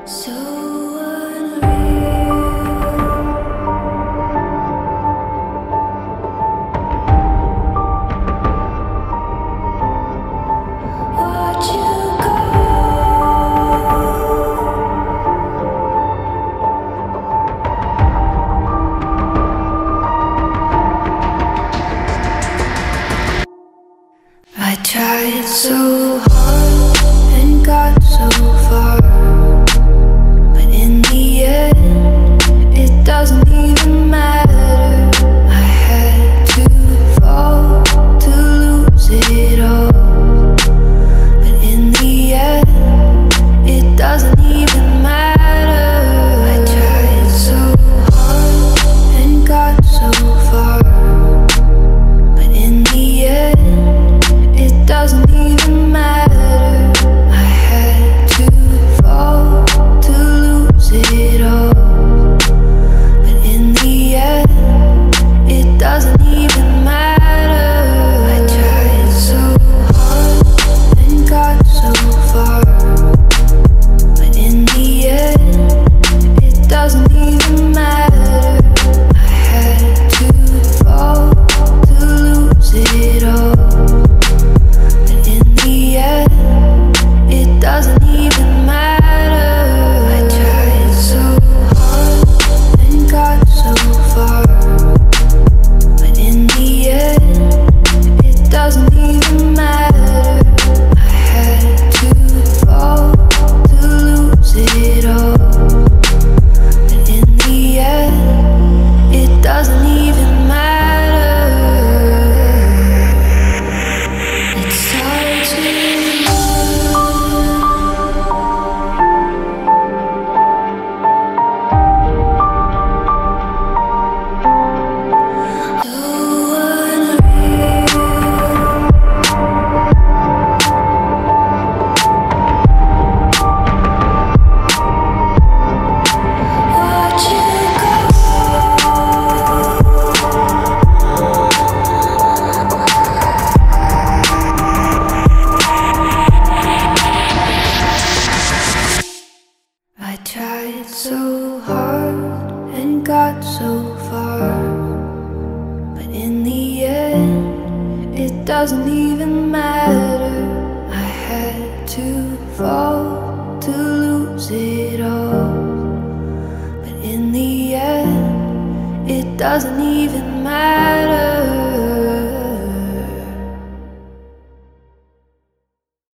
So unreal. Watch you go. I tried so hard and got so far, but in the end, it doesn't even matter. I had to fall to lose it all, but in the end, it doesn't even matter. I tried so hard and got so far, but in the end, it doesn't even matter. I had to fall to lose it all, but in the end, it doesn't even matter. I tried so hard and got so far, but in the end, it doesn't even matter. I had to fall to lose it all, but in the end, it doesn't even matter. I tried so hard and got so far, but in the end, it doesn't even matter. I had to fall to lose it all, but in the end, it doesn't even matter. It starts with so unreal. Watch you go. I tried so hard and got so far, but in the end, it doesn't even matter. I had to fall to lose it all, but in the end, it doesn't even matter.